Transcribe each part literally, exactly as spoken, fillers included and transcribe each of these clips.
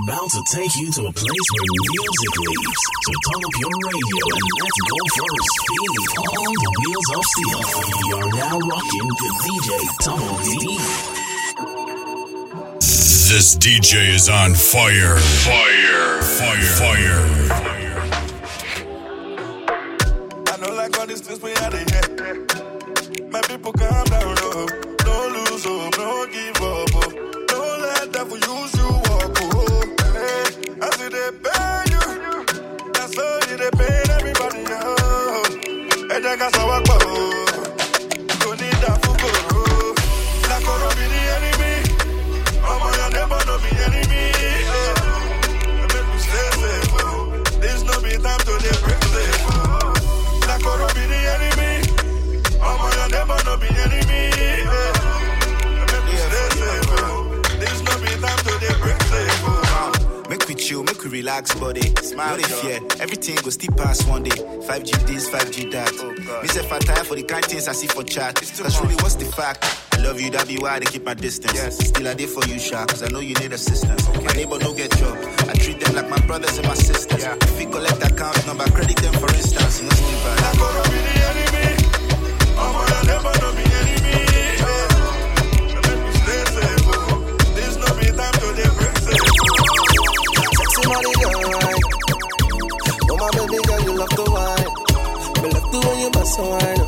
about to take you to a place where music lives. So turn up your radio and let's go for a spin on the wheels of steel. You're now rocking with D J Double D. This D J is on fire. Fire. Fire. Fire. I know like all this things we had it, yeah. My people calm down, oh. Don't lose hope, don't give up, oh. Don't let that for use you walk, oh. Hey, I see they pay you. That's how they pay everybody, oh. Hey, they got some work, oh. Don't need that for go, oh. Like gonna be the enemy. Oh, my, your neighbor no be enemy, oh. Make me stay safe, oh. There's no be time to they break safe, oh. Like gonna be the enemy. Oh, my, your neighbor no be enemy, oh. Make me stay safe, oh. There's no be time to they break safe, oh. Make we chill, make we relax, buddy. Smile, no they fear, everything go still pass one day. five G this, five G that. Oh, me say for time for the kind things I see for chat. That's really what's the fact. I love you, that be why I keep my distance. Yes. Still I did for you, Sha, cause I know you need assistance. Okay. My neighbor no get job. I treat them like my brothers and my sisters. Yeah. If we collect account number, credit them for instance. You know, still bad. I'm gonna be the enemy. I'm gonna never no be enemy. Yeah. Make me stay safe, oh. There's no be time to they break safe, oh. Sexy money girl, right? Oh my baby girl, you love to wine. Me love to when you bust a wine.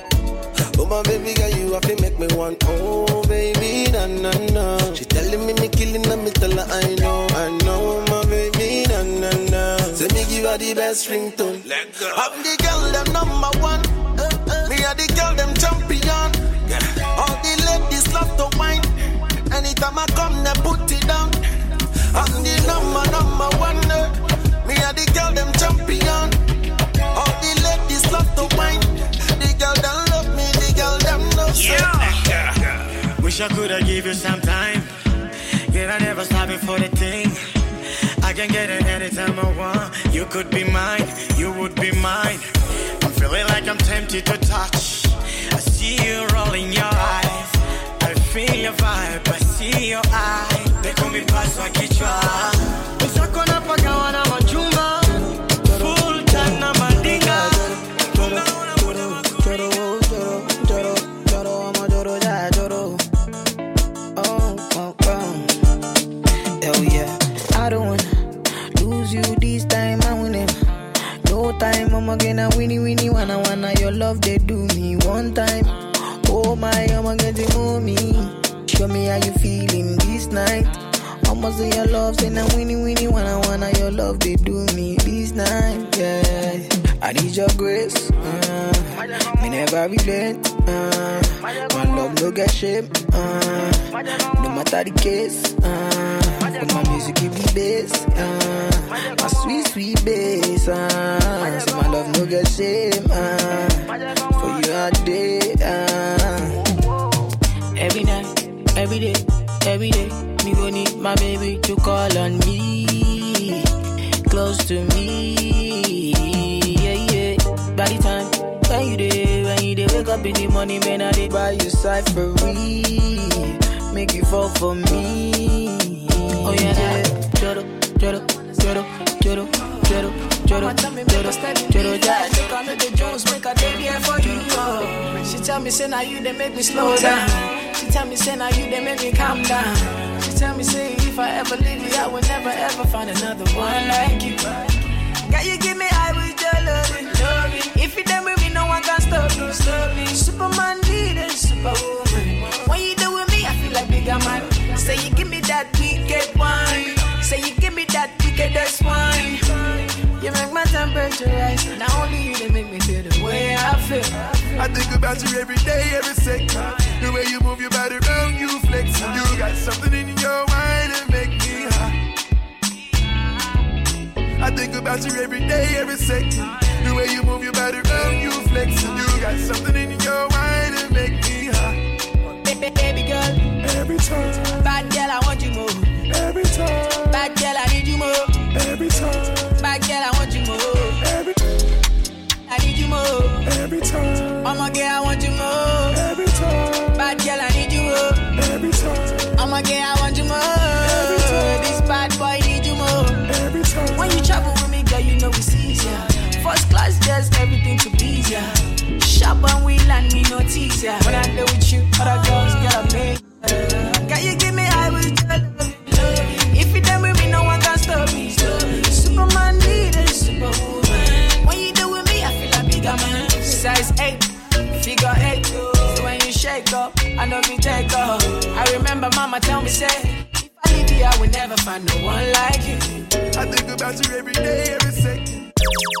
Oh my baby girl, you have to make me one. Oh baby, na na na. She telling me me killing her, me tell her I know, I know, my baby, na na na. Say me give her the best ringtone. Let go. I'm the girl, them number one. Uh, uh. Me are the girl, them champion. Yeah. All the ladies love to wine. Anytime I come, they put it down. I'm the number, number one. Uh. Me are the girl, them champion. All the ladies love to wine. The girl that love me, the girl them no yeah. yeah. Wish I coulda give you some time. Yet I never stopping for the thing. I can get it anytime I want. You could be mine, you would be mine. I'm feeling like I'm tempted to touch. I see you rolling your eyes. I feel your vibe, I see your eyes. They call me Paso Akichwa. Wish I coulda pagawa na machumba. Full time na mandinga. Time, I'm again a winnie winnie wanna wanna your love they do me one time. Oh my, I'm again the mommy. Show me how you feeling this night. I'ma say your love, say na winnie winnie wanna wanna your love they do me this night. Yeah, I need your grace. Uh, me never relent. Uh, my love no get shame. Uh, no matter the case. Uh, But my music give me bass, uh, my sweet, sweet bass, uh, so my love no get shame, uh, for you all day, uh. Every night, every day, every day, me gon' need my baby to call on me, close to me, yeah, yeah. By the time, when you day, when you day, wake up in the morning, man, I did buy you cyphery, make you fall for me. Oh yeah, yeah. Joro, joro, joro, joro, joro, joro, joro, joro, yeah. Take on the Jones, make a day there for you. Oh. She tell me say now you they make me slow down. She tell me say now you they make me calm down. She tell me say if I ever leave you, I will never ever find another one like you. Girl, you give me high with your loving, loving. If you done with me, no one can stop me, stop me. Superman leader, superwoman. When you do with me, I feel like bigger man. Say you give me that wicked wine. Say you give me that wickedest wine. You make my temperature rise. Not only you, they make me feel the way I feel. I think about you every day, every second. The way you move your body around, you flex. You got something in your mind that make me high. I think about you every day, every second. The way you move your body around, you flex. You got something in your mind that make me high. Baby girl, every time. Bad girl, I want you more. Every time. Bad girl, I need you more. Every time. Bad girl, I want you more. Every I need you more. Every time. I'm a girl, I want you more. Every time. Bad girl, I need you more. Every time. I'm a girl, I want you more. Every time. This bad boy need you more. this, yeah. When I live with you, other girls get on me. Can you give me high with your love? If you done with me, no one can stop me. Superman need a superwoman. When you do with me, I feel like bigger man. Size eight, figure eight. So when you shake up, I know you take up. I remember mama tell me, say, if I leave you, I will never find no one like you. I think about you every day, every second.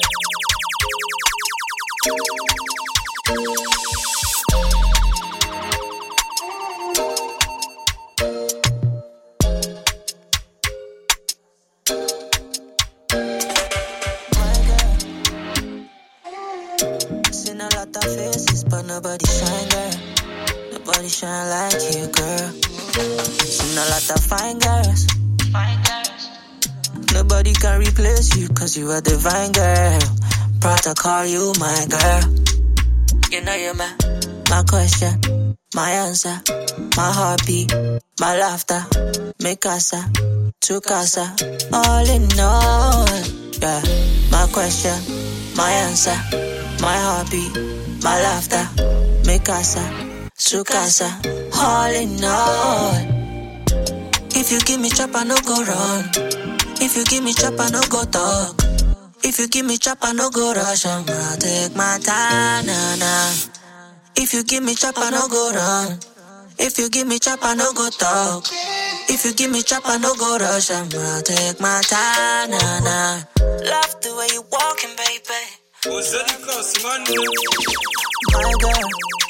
Seen a lot of faces, but nobody shine, girl. Nobody shine like you, girl. Seen a lot of fine girls. Fine girls. Nobody can replace you, cause you are divine, girl. Proud to call you my girl. You know you're my, my question, my answer, my heartbeat, my laughter, mi casa, tu casa, all in all. Yeah, my question, my answer, my heartbeat, my laughter, mi casa, tu casa, all in all. If you give me chop, I no go run. If you give me chop, I no go talk. If you give me chop, I no go rush. I'm gonna take my time, nah, nah. If you give me chop, I no go run. If you give me chop, I no go talk. If you give me chop, I no go rush. I'm gonna take my time, nah, nah. Love the way you walking, baby. My girl.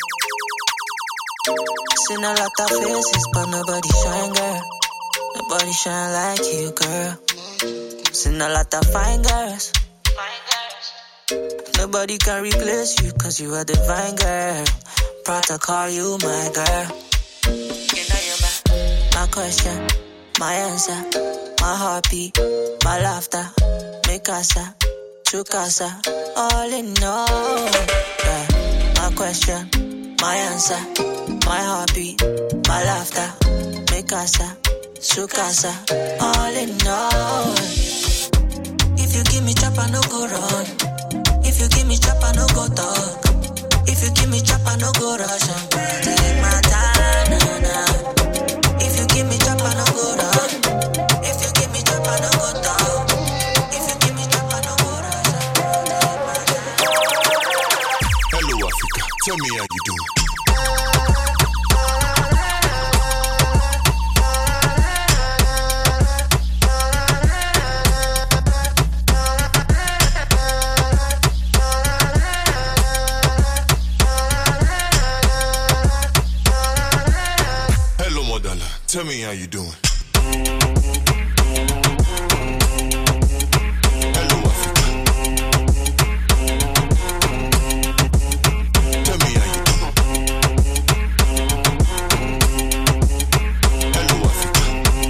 Seen a lot of faces, but nobody shine, girl. Nobody shine like you, girl. Seen a lot of fine girls. Fine girls. Nobody can replace you, cause you are divine, girl. Proud to call you my girl. You know you're my, my question, my answer, my heartbeat, my laughter, mi casa, tu casa, all in all. Yeah. My question, my answer, my heartbeat, my laughter, mi casa, tu casa, all in all. If you give me chop, I no go run. If you give me chop, I no go talk. If you give me chop, I no go rush. I'm gonna take my time, nah, nah. If you give me chop, I no go run. If you give me chop, I no go talk. If you give me chop, I no go rush. I'm gonna take my time. Hello, Africa. Tell me how you doing. Tell me how you doing. Hello, Africa. Tell me how you doing. Hello, Africa.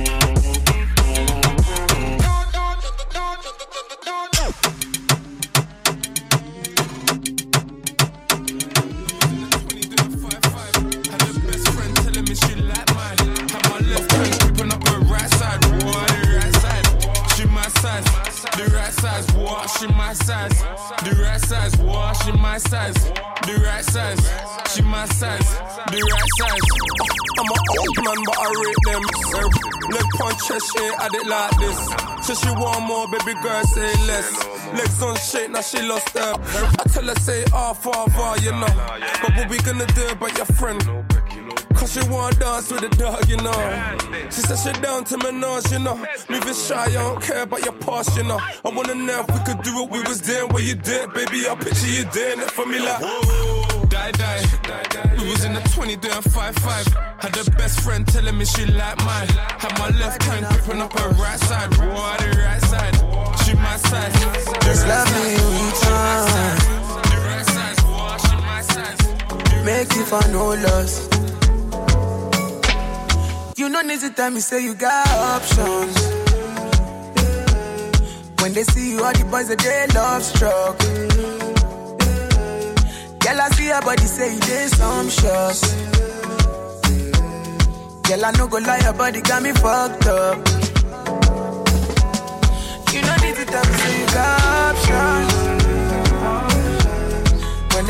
Had a best friend telling me she like mine. Creeping up her right side, boy, the right side. She my size, the right size, boy, she my size. The right size, boy, she my size. The right size, she my size. The right size. I'm a old man, but I rate them. Leg punch, chest shake, I did like this. So she want more, baby girl, say less. Legs on shake, now she lost her. I tell her, say, ah, father, you know. But what we gonna do about your friend? Cause she wanna dance with the dog, you know. She said she down to my nose, you know. Moving shy, I don't care about your past, you know. I wanna know if we could do what we was doing, what you did, baby. I picture you doing it for me like, whoa, die, die. We was in the twenty doing five five. Had the best friend telling me she like mine. Had my left hand gripping up her right side, boy, the right side. She my side. Just love me time. The right side, boy, she my side. Make you for no loss. You don't need to tell me, say you got options. When they see you, all the boys that they love struck. Girl, I see her body, say you did some shots. Girl, I no go lie, her body got me fucked up. You don't need to tell me, say you got options. When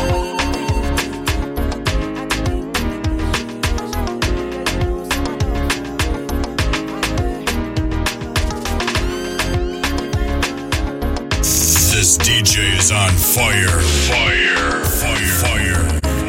D J is on fire, fire, fire, fire.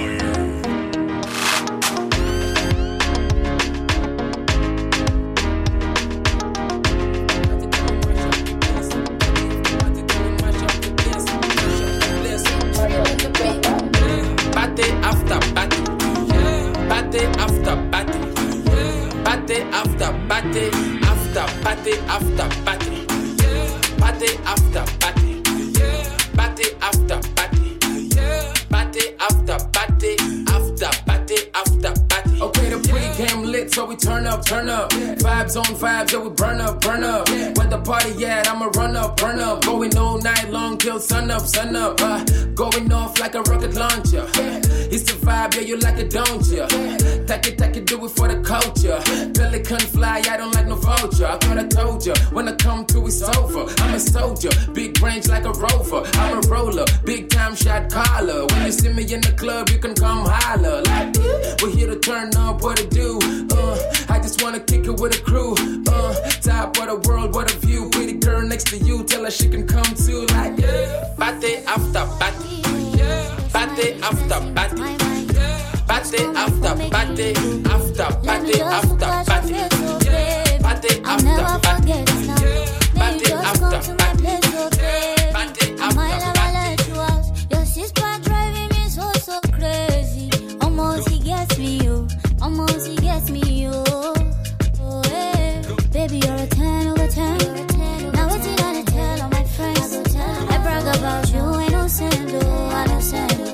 Party after party, party after party, party after party, after party after party, party after party, party after party, party after party, after party after party. Okay, the pre-game lit, so we turn up, turn up. Vibes on vibes, so we burn up, burn up. Where the party at? I'ma run up, burn up. Going all night long till sun up, sun up. Uh, going off like a rocket launcher. It's the vibe, yeah, you like it, don't ya? Take it, take it, do it for the culture. Pelican fly, I don't like no vulture. I thought I told ya, when I come through, it's over. I'm a soldier, big range like a rover. I'm a roller, big time shot caller. When you see me in the club, you can come holler. Like, we're here to turn up, what to do? Uh, I just wanna kick it with a crew. Uh, top of the world, what a view. Pretty girl next to you, tell her she can come too. Like, yeah. Party after party. Party after party, party after party, after party after party, party after party, party after party, party after party. Your sister driving me so so crazy. Almost he gets me you, almost he gets me you. Oh yeah, baby you're a ten over ten. Now it's gonna tell all my friends. I brag about you, ain't no sando, I no sando.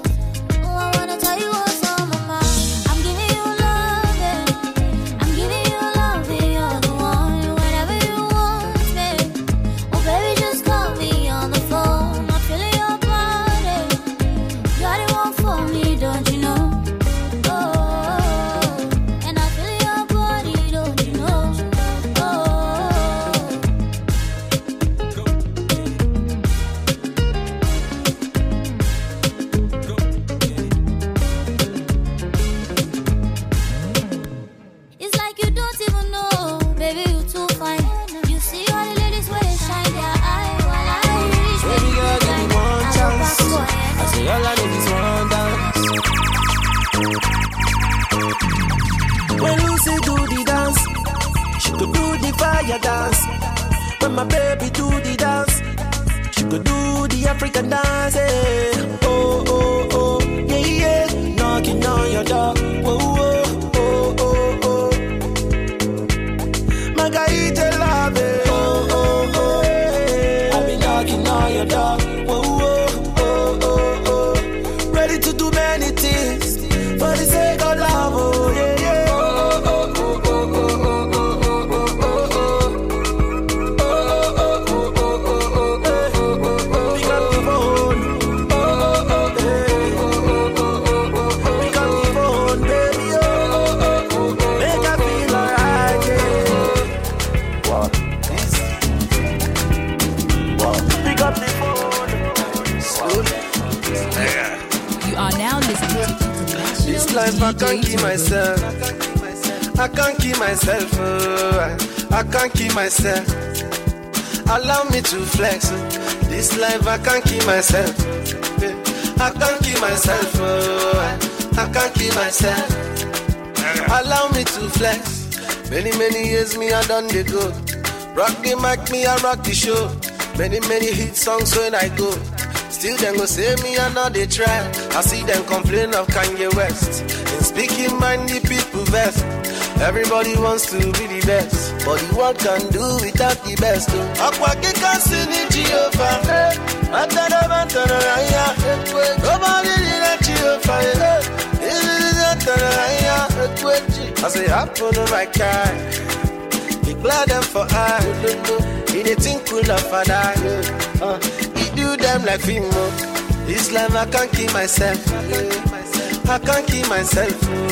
Dance. When my baby do the dance, she could do the African dance. Eh. Oh, oh, oh, yeah, yeah. Knocking on your door. Oh, oh, oh, oh, oh. Margarita love it. Oh, oh, oh, yeah. I've been knocking on your door. Oh, oh, oh, oh, oh. Ready to do many things for the sake of love. Oh, yeah, yeah. Life, I can't keep myself. I can't keep myself. Oh, I, I can't keep myself. Allow me to flex. This life, I can't keep myself. I can't keep myself. Oh, I, I can't keep myself. Allow me to flex. Many, many years me I done the go. Rock the mic, me I rock the show. Many, many hit songs when I go. Still them go say me and now they try. I see them complain of Kanye West. In speaking mind the people best. Everybody wants to be the best, but the world can do without the best. Nobody did that Jehovah. I say happen to my car. Declare them for I. In a thing cool of an eye. Do them like Fimo. This life I can't keep myself. I can't keep myself.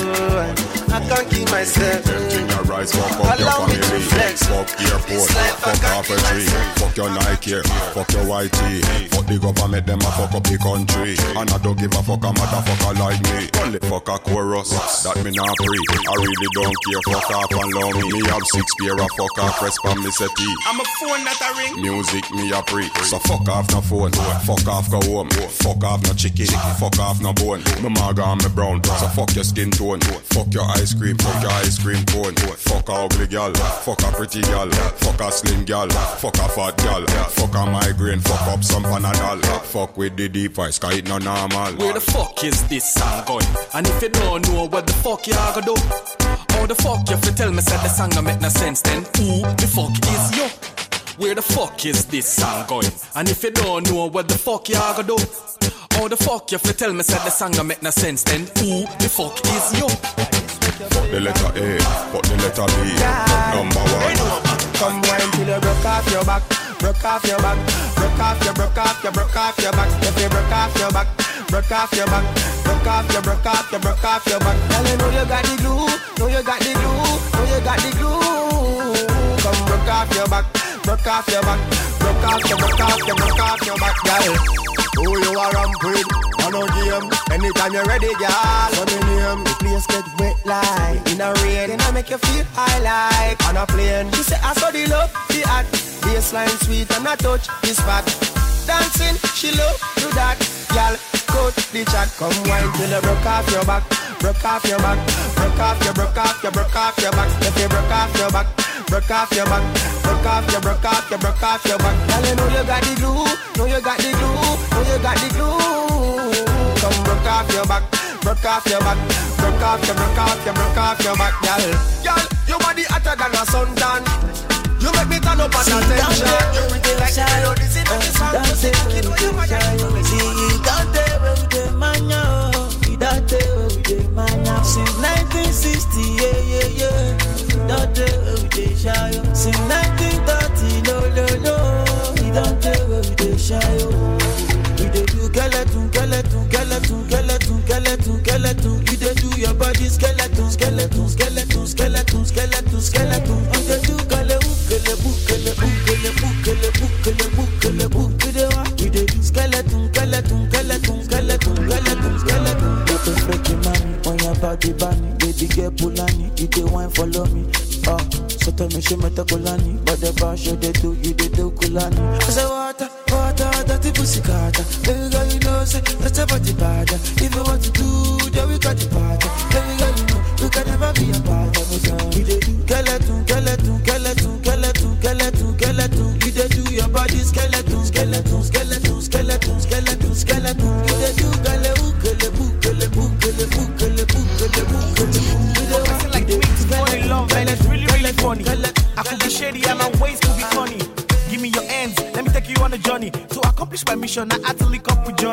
Oh, I can't keep myself. Everything I rise, fuck up your Allow me to family. flex. Fuck airport, fuck off a tree. Fuck your Nike, fuck your white tee. Fuck the government, them a fuck up the country. And I don't give a fuck a motherfucker like me. Only fuck a chorus, that me not free. I really don't care, fuck off and love me. Me have six pair of fuck off, press from me settee. I'm a phone that I ring. Music me a pre. So fuck off no phone, fuck off go home. Fuck off no chicken, fuck off no bone. My maga and me brown, so fuck your skin tone. Fuck your ice cream, fuck your ice cream cone. Fuck a ugly gal, fuck a pretty gal, fuck a slim gal, fuck a fat gal, fuck a migraine, fuck up some Panadol. Fuck with the deep voice, cause it no normal. Where the fuck is this song going? And if you don't know what the fuck you are gonna do, how the fuck you fi tell me said the song don't make no sense then? Who the fuck is you? Where the fuck is this song going? And if you don't know what the fuck you are gonna do, how the fuck you fi tell me said the song don't make no sense then? Who the fuck is you? Fuck the letter A, fuck the letter B, number one. Come wine till you broke off your back, broke off your back, broke off your, broke off your, broke off your back. If you broke off your back, broke off your back, broke off your, broke off your, broke off your back. Girl, you know you got the glue, know you got the glue, know you got the glue. Come broke off your back, broke off your back, broke off your, broke off your, broke off your back, girl. Who you are ramp with? I no game. Anytime you're ready, girl. So me name. The place get wet like in a rain, and I make you feel high like on a plane. She say I saw the love, the hot baseline sweet, and I touch this fat. Dancing, she love do that, girl. Cut the chat, come wine till you broke off your back, broke off your back, broke off your, broke off your, broke off your back. If you broke off your back, broke off your back, broke off your, broke off your, broke off your back. Girl, you know you got the glue, know you got the glue, know you got the glue. Come broke off your back, broke off your back, broke off your, broke off your, broke off your back, girl. Girl, your body hotter than a suntan. You make me turn up at attention. You really like the melody, see the song. Dance it, see, dance it, where we dey mania, dance it, where we dey mania. Since nineteen sixty, yeah, yeah, yeah. Dance it, where we dey shy. Since nineteen thirty, no, no, no. Dance it, where we dey shy. We dey do skeleton, skeleton, skeleton, skeleton, skeleton, skeleton. You dey do your body skeleton, skeleton, skeleton, skeleton, skeleton, skeleton. You dey do skeleton. We dey do skeleton, skeleton, skeleton, skeleton, skeleton, skeleton. You perfect your money on your body, bunny. Baby girl Pulani, you dey wine follow me. Ah, so tell me she meta Kulani, but the bar show they do, you dey do Kulani. I say water, water, dirty pussy carter. Baby girl, you know say that's a body bad. If you want to do, then we got the party. Baby girl, you know you can never be a part of me. We dey do skeleton, skeleton, skeleton, skeleton, skeleton, skeleton. You dey do your body skeleton, skeleton, skeleton, skeleton, skeleton, skeleton. You dey do galebu, galebu, galebu, galebu, galebu, galebu, galebu. I like the mix falling in love and it's really, really funny. I could be shady and my ways could be funny. Give me your hands, let me take you on a journey. To accomplish my mission, I had to link up with John.